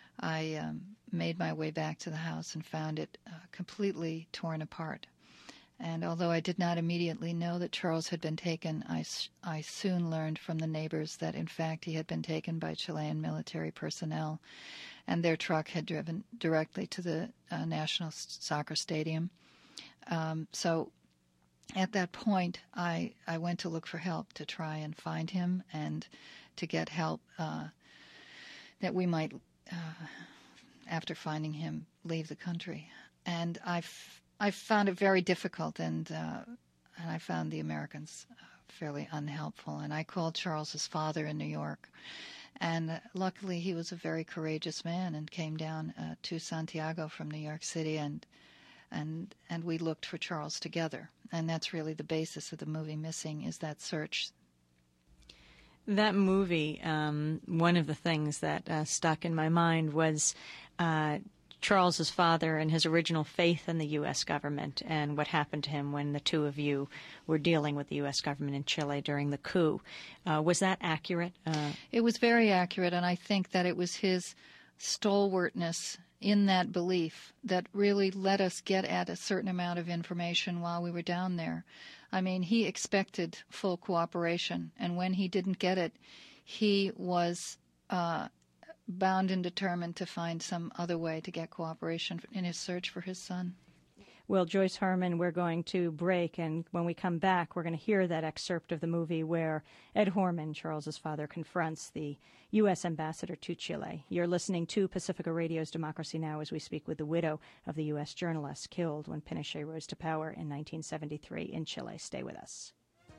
I made my way back to the house and found it completely torn apart. And although I did not immediately know that Charles had been taken, I soon learned from the neighbors that, in fact, he had been taken by Chilean military personnel, and their truck had driven directly to the National Soccer Stadium. So at that point, I went to look for help to try and find him and to get help that we might, after finding him, leave the country. And I found it very difficult, and I found the Americans fairly unhelpful. And I called Charles's father in New York, and luckily he was a very courageous man and came down to Santiago from New York City, and we looked for Charles together. And that's really the basis of the movie Missing, is that search. That movie, one of the things that stuck in my mind was Charles's father and his original faith in the U.S. government and what happened to him when the two of you were dealing with the U.S. government in Chile during the coup. Was that accurate? It was very accurate, and I think that it was his stalwartness in that belief that really let us get at a certain amount of information while we were down there. I mean, he expected full cooperation, and when he didn't get it, he was bound and determined to find some other way to get cooperation in his search for his son. Well, Joyce Harman, we're going to break, and when we come back, we're going to hear that excerpt of the movie where Ed Horman, Charles's father, confronts the U.S. ambassador to Chile. You're listening to Pacifica Radio's Democracy Now! As we speak with the widow of the U.S. journalist killed when Pinochet rose to power in 1973 in Chile. Stay with us.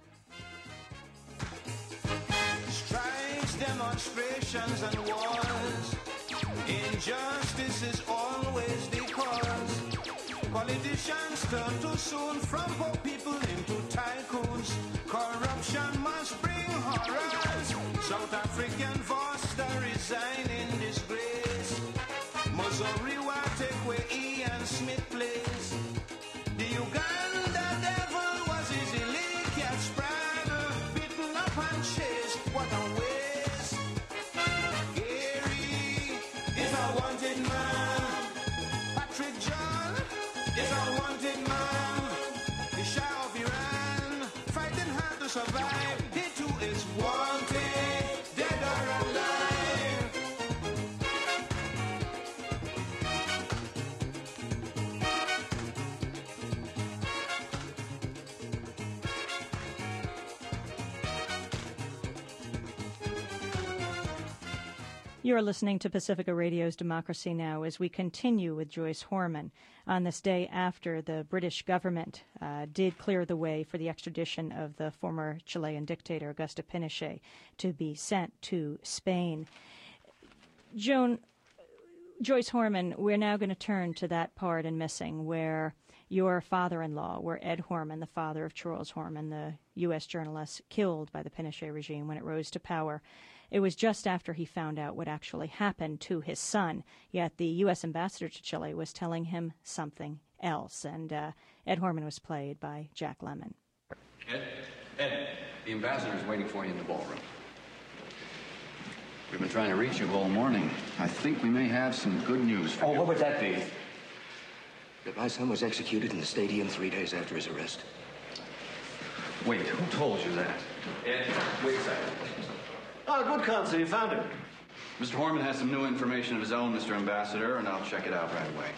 Strikes, demonstrations, and wars. Injustice is always the cause. Politicians turn too soon from poor people into tycoons. Corruption must bring horrors. South African Foster resign in disgrace. Missouri will take where Ian Smith plays. The Uganda devil was easily catch brand, beaten up and chased. What a waste. Gary is a wanted man. Patrick John is a wanted man. The Shah of Iran, fighting hard to survive. He too is wanted, dead or alive. You're listening to Pacifica Radio's Democracy Now! As we continue with Joyce Horman on this day after the British government did clear the way for the extradition of the former Chilean dictator Augusto Pinochet to be sent to Spain. Joyce Horman, we're now going to turn to that part in Missing where your father-in-law, where Ed Horman, the father of Charles Horman, the U.S. journalist killed by the Pinochet regime when it rose to power. It was just after he found out what actually happened to his son, yet the U.S. ambassador to Chile was telling him something else, and Ed Horman was played by Jack Lemmon. Ed, the ambassador's waiting for you in the ballroom. We've been trying to reach you all morning. I think we may have some good news for you. Oh, what would that be? That my son was executed in the stadium 3 days after his arrest. Wait, who told you that? Ed, wait a second. Oh, good, Counsel, you found him. Mr. Horman has some new information of his own, Mr. Ambassador, and I'll check it out right away.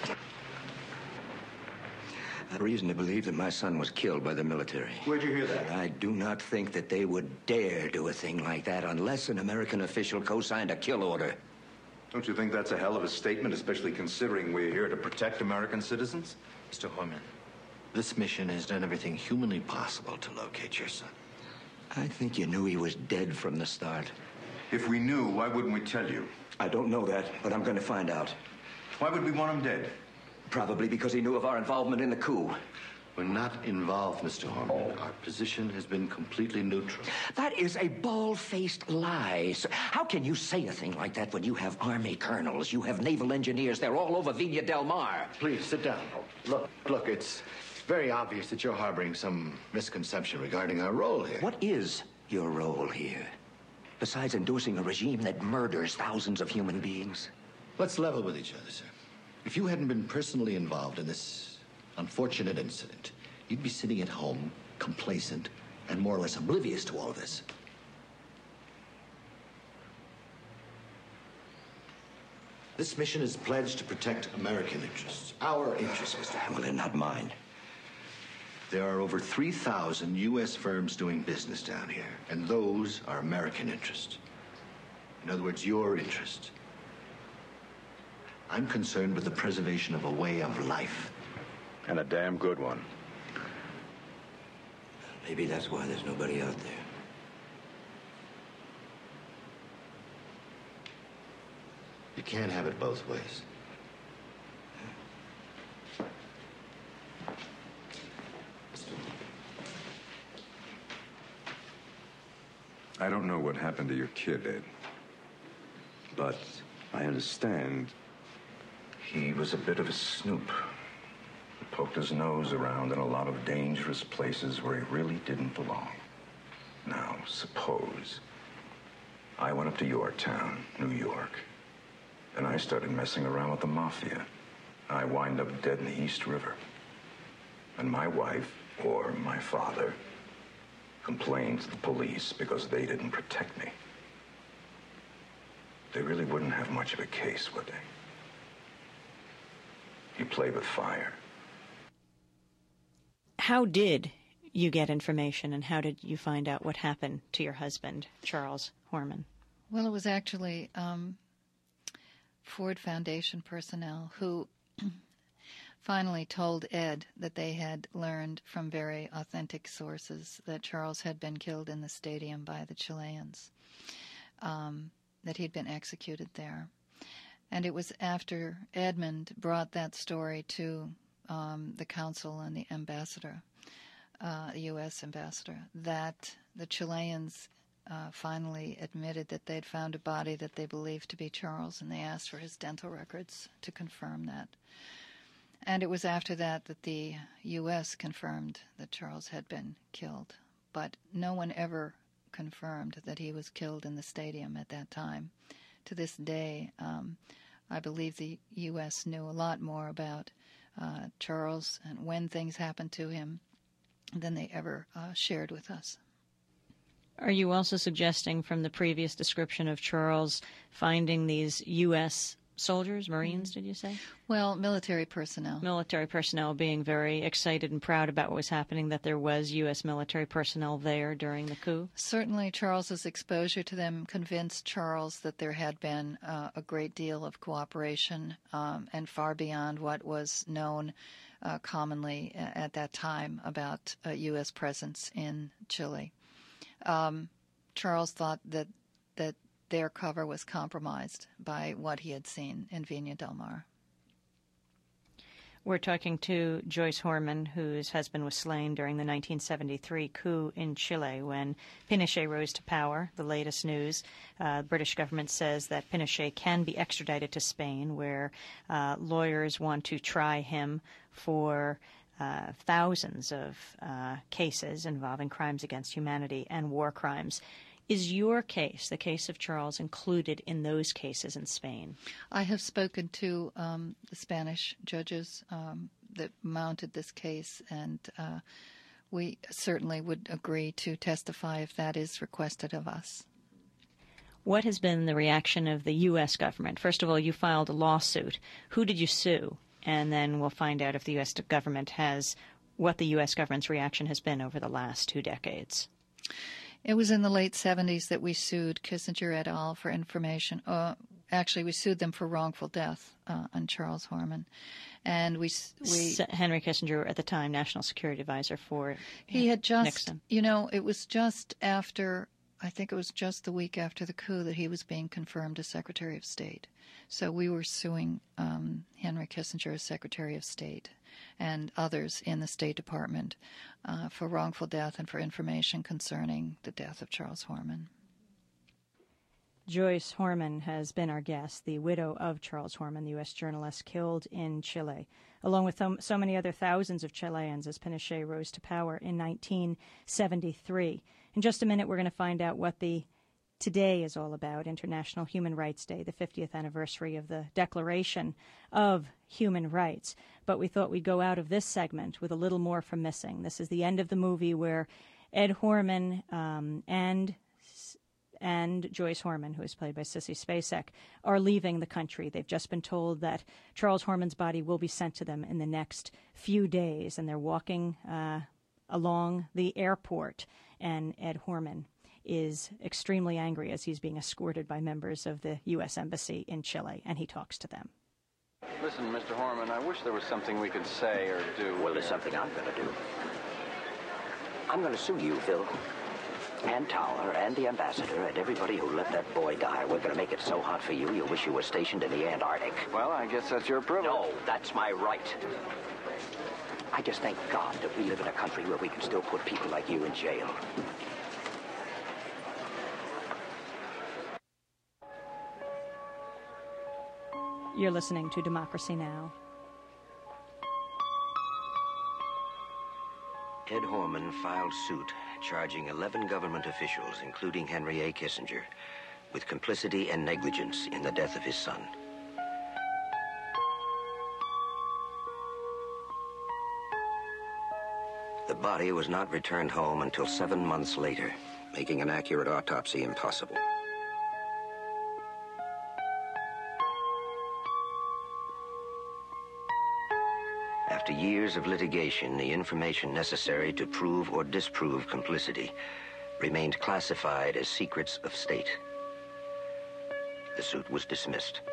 I have reason to believe that my son was killed by the military. Where'd you hear that? I do not think that they would dare do a thing like that unless an American official co-signed a kill order. Don't you think that's a hell of a statement, especially considering we're here to protect American citizens? Mr. Horman, this mission has done everything humanly possible to locate your son. I think you knew he was dead from the start. If we knew, why wouldn't we tell you? I don't know that, but I'm going to find out. Why would we want him dead? Probably because he knew of our involvement in the coup. We're not involved, Mr. Horman. Our position has been completely neutral. That is a bald-faced lie. How can you say a thing like that when you have Army colonels, you have naval engineers, they're all over Viña del Mar? Please, sit down. Look, it's very obvious that you're harboring some misconception regarding our role here. What is your role here? Besides endorsing a regime that murders thousands of human beings? Let's level with each other, sir. If you hadn't been personally involved in this unfortunate incident, you'd be sitting at home, complacent, and more or less oblivious to all of this. This mission is pledged to protect American interests. Our interests, Mr. Hamilton, not mine. There are over 3,000 U.S. firms doing business down here, and those are American interests. In other words, your interests. I'm concerned with the preservation of a way of life. And a damn good one. Maybe that's why there's nobody out there. You can't have it both ways. I don't know what happened to your kid, Ed. But I understand he was a bit of a snoop. He poked his nose around in a lot of dangerous places where he really didn't belong. Now, suppose I went up to your town, New York, and I started messing around with the mafia. I wind up dead in the East River. And my wife, or my father, complained to the police because they didn't protect me. They really wouldn't have much of a case, would they? You play with fire. How did you get information, and how did you find out what happened to your husband, Charles Horman? Well, it was actually Ford Foundation personnel who finally told Ed that they had learned from very authentic sources that Charles had been killed in the stadium by the Chileans, that he'd been executed there. And it was after Edmund brought that story to the consul and the ambassador, the U.S. ambassador, that the Chileans finally admitted that they'd found a body that they believed to be Charles, and they asked for his dental records to confirm that. And it was after that that the U.S. confirmed that Charles had been killed. But no one ever confirmed that he was killed in the stadium at that time. To this day, I believe the U.S. knew a lot more about Charles and when things happened to him than they ever shared with us. Are you also suggesting from the previous description of Charles finding these U.S. soldiers, Marines, did you say? Well, military personnel. Military personnel being very excited and proud about what was happening, that there was U.S. military personnel there during the coup? Certainly Charles's exposure to them convinced Charles that there had been a great deal of cooperation and far beyond what was known commonly at that time about a U.S. presence in Chile. Charles thought that their cover was compromised by what he had seen in Viña del Mar. We're talking to Joyce Horman, whose husband was slain during the 1973 coup in Chile when Pinochet rose to power. The latest news, the British government says that Pinochet can be extradited to Spain, where lawyers want to try him for thousands of cases involving crimes against humanity and war crimes. Is your case, the case of Charles, included in those cases in Spain? I have spoken to the Spanish judges that mounted this case, and we certainly would agree to testify if that is requested of us. What has been the reaction of the U.S. government? First of all, you filed a lawsuit. Who did you sue? And then we'll find out if the U.S. government has, what the U.S. government's reaction has been over the last 2 decades. It was in the late 70s that we sued Kissinger et al. For information. Actually, we sued them for wrongful death on Charles Horman. And we Henry Kissinger, at the time, National Security Advisor for he had just, Nixon. You know, it was just after, I think it was just the week after the coup that he was being confirmed as Secretary of State. So we were suing Henry Kissinger as Secretary of State and others in the State Department for wrongful death and for information concerning the death of Charles Horman. Joyce Horman has been our guest, the widow of Charles Horman, the U.S. journalist killed in Chile, along with so many other thousands of Chileans as Pinochet rose to power in 1973. In just a minute, we're going to find out what the today is all about, International Human Rights Day, the 50th anniversary of the Declaration of Human Rights. But but we thought we'd go out of this segment with a little more from Missing. This is the end of the movie where Ed Horman and Joyce Horman, who is played by Sissy Spacek, are leaving the country. They've just been told that Charles Horman's body will be sent to them in the next few days, and they're walking along the airport, and Ed Horman is extremely angry as he's being escorted by members of the U.S. Embassy in Chile, and he talks to them. Listen, Mr. Horman, I wish there was something we could say or do. Well, there's something I'm going to do. I'm going to sue you, Phil, and Tower, and the ambassador, and everybody who let that boy die. We're going to make it so hot for you, you'll wish you were stationed in the Antarctic. Well, I guess that's your privilege. No, that's my right. I just thank God that we live in a country where we can still put people like you in jail. You're listening to Democracy Now! Ed Horman filed suit charging 11 government officials, including Henry A. Kissinger, with complicity and negligence in the death of his son. The body was not returned home until 7 months later, making an accurate autopsy impossible. After years of litigation, the information necessary to prove or disprove complicity remained classified as secrets of state. The suit was dismissed.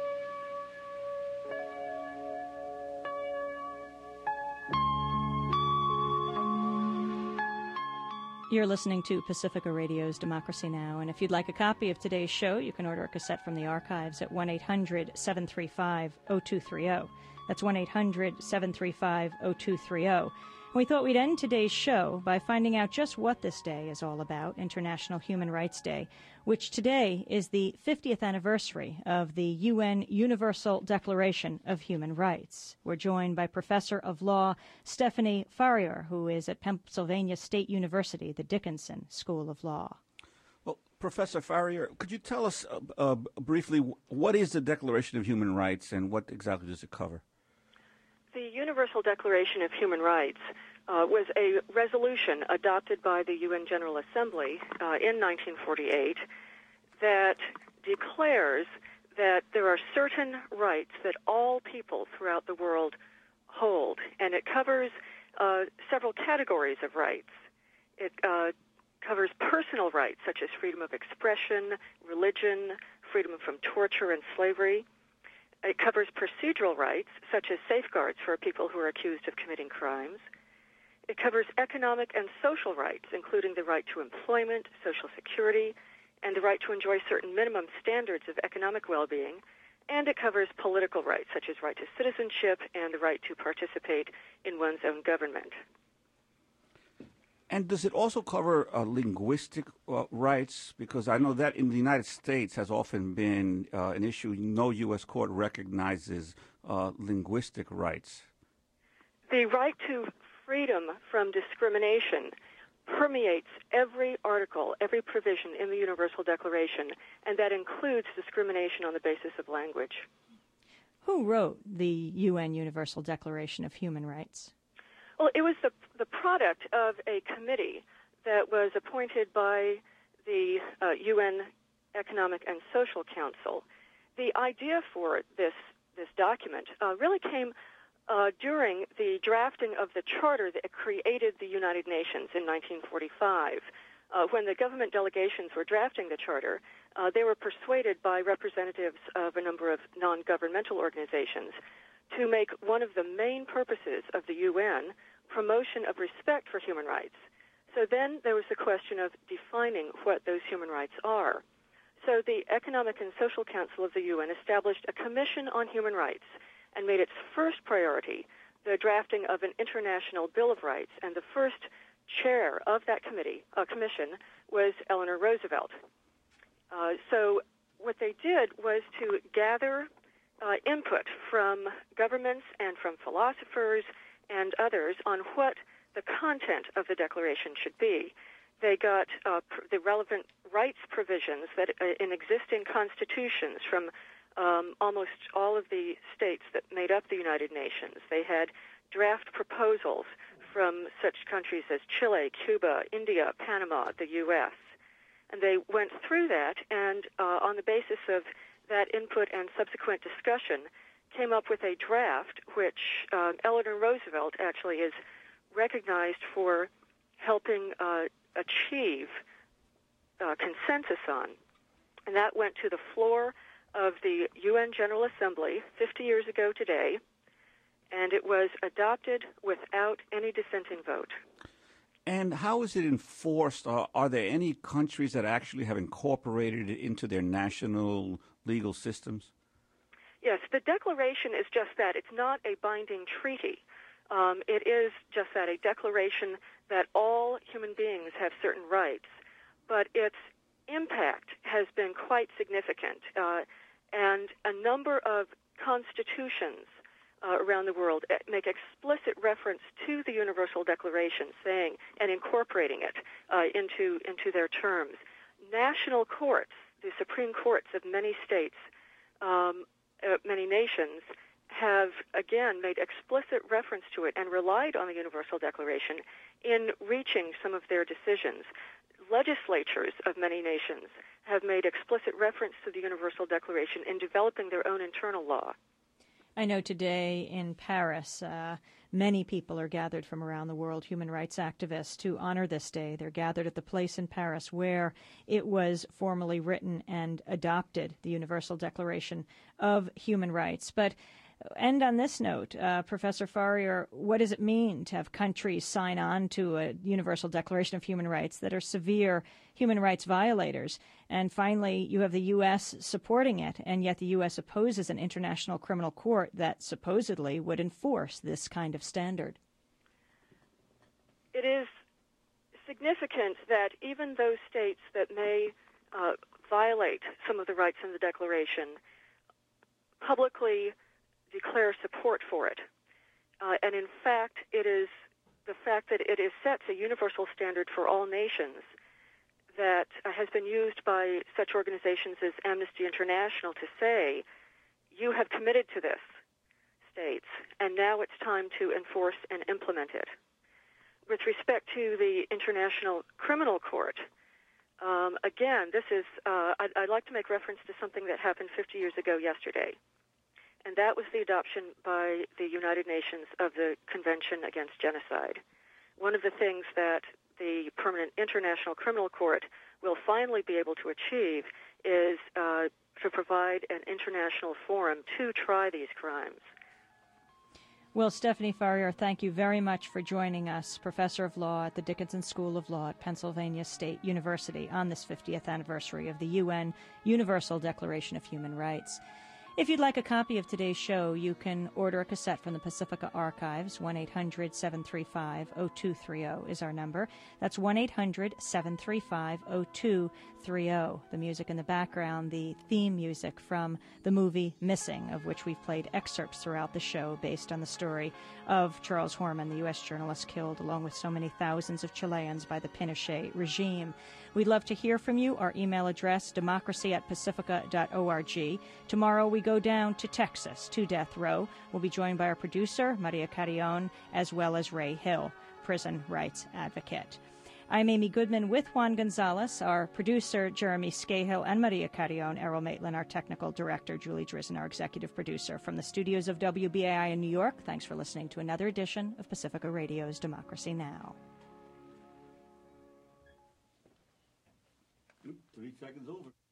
You're listening to Pacifica Radio's Democracy Now! And if you'd like a copy of today's show, you can order a cassette from the archives at 1-800-735-0230. That's 1-800-735-0230. We thought we'd end today's show by finding out just what this day is all about, International Human Rights Day, which today is the 50th anniversary of the UN Universal Declaration of Human Rights. We're joined by Professor of Law Stephanie Farrier, who is at Pennsylvania State University, the Dickinson School of Law. Well, Professor Farrier, could you tell us briefly what is the Declaration of Human Rights and what exactly does it cover? The Universal Declaration of Human Rights was a resolution adopted by the UN General Assembly in 1948 that declares that there are certain rights that all people throughout the world hold, and it covers several categories of rights. It covers personal rights such as freedom of expression, religion, freedom from torture and slavery. It covers procedural rights, such as safeguards for people who are accused of committing crimes. It covers economic and social rights, including the right to employment, social security, and the right to enjoy certain minimum standards of economic well-being. And it covers political rights, such as right to citizenship and the right to participate in one's own government. And does it also cover linguistic rights? Because I know that in the United States has often been an issue. No U.S. court recognizes linguistic rights. The right to freedom from discrimination permeates every article, every provision in the Universal Declaration, and that includes discrimination on the basis of language. Who wrote the UN Universal Declaration of Human Rights? Well, it was the product of a committee that was appointed by the UN Economic and Social Council. The idea for this document really came during the drafting of the charter that created the United Nations in 1945. When the government delegations were drafting the charter, they were persuaded by representatives of a number of non-governmental organizations to make one of the main purposes of the UN promotion of respect for human rights. So then there was the question of defining what those human rights are. So the Economic and Social Council of the UN established a Commission on Human Rights and made its first priority the drafting of an international Bill of Rights, and the first chair of that commission was Eleanor Roosevelt. So what they did was to gather input from governments and from philosophers and others on what the content of the Declaration should be. They got the relevant rights provisions that in existing constitutions from almost all of the states that made up the United Nations. They had draft proposals from such countries as Chile, Cuba, India, Panama, the U.S. And they went through that, and on the basis of that input and subsequent discussion, came up with a draft which Eleanor Roosevelt actually is recognized for helping achieve consensus on. And that went to the floor of the UN General Assembly 50 years ago today, and it was adopted without any dissenting vote. And how is it enforced? Are there any countries that actually have incorporated it into their national legal systems? Yes, the declaration is just that. It's not a binding treaty. It is just that, a declaration that all human beings have certain rights, but its impact has been quite significant. And a number of constitutions around the world make explicit reference to the Universal Declaration, saying and incorporating it into their terms. National courts, the Supreme Courts of many states, many nations, have again made explicit reference to it and relied on the Universal Declaration in reaching some of their decisions. Legislatures of many nations have made explicit reference to the Universal Declaration in developing their own internal law. I know today in Paris, many people are gathered from around the world, human rights activists, to honor this day. They're gathered at the place in Paris where it was formally written and adopted, the Universal Declaration of Human Rights. But end on this note, Professor Farrier, what does it mean to have countries sign on to a Universal Declaration of Human Rights that are severe human rights violators? And finally, you have the U.S. supporting it, and yet the U.S. opposes an international criminal court that supposedly would enforce this kind of standard. It is significant that even those states that may violate some of the rights in the Declaration publicly declare support for it. And in fact, it is the fact that it sets a universal standard for all nations that has been used by such organizations as Amnesty International to say, you have committed to this, states, and now it's time to enforce and implement it. With respect to the International Criminal Court, again, this is, I'd like to make reference to something that happened 50 years ago yesterday. And that was the adoption by the United Nations of the Convention Against Genocide. One of the things that the Permanent International Criminal Court will finally be able to achieve is to provide an international forum to try these crimes. Well, Stephanie Farrier, thank you very much for joining us, Professor of Law at the Dickinson School of Law at Pennsylvania State University on this 50th anniversary of the UN Universal Declaration of Human Rights. If you'd like a copy of today's show, you can order a cassette from the Pacifica Archives. 1-800-735-0230 is our number. That's 1-800-735-0230. The music in the background, the theme music from the movie Missing, of which we've played excerpts throughout the show based on the story of Charles Horman, the U.S. journalist killed along with so many thousands of Chileans by the Pinochet regime. We'd love to hear from you. Our email address, democracy@pacifica.org. Tomorrow we go down to Texas, to death row. We'll be joined by our producer, Maria Carrion, as well as Ray Hill, prison rights advocate. I'm Amy Goodman with Juan Gonzalez, our producer, Jeremy Scahill, and Maria Carrion, Errol Maitland, our technical director, Julie Drizzen, our executive producer. From the studios of WBAI in New York, thanks for listening to another edition of Pacifica Radio's Democracy Now! 3 seconds over.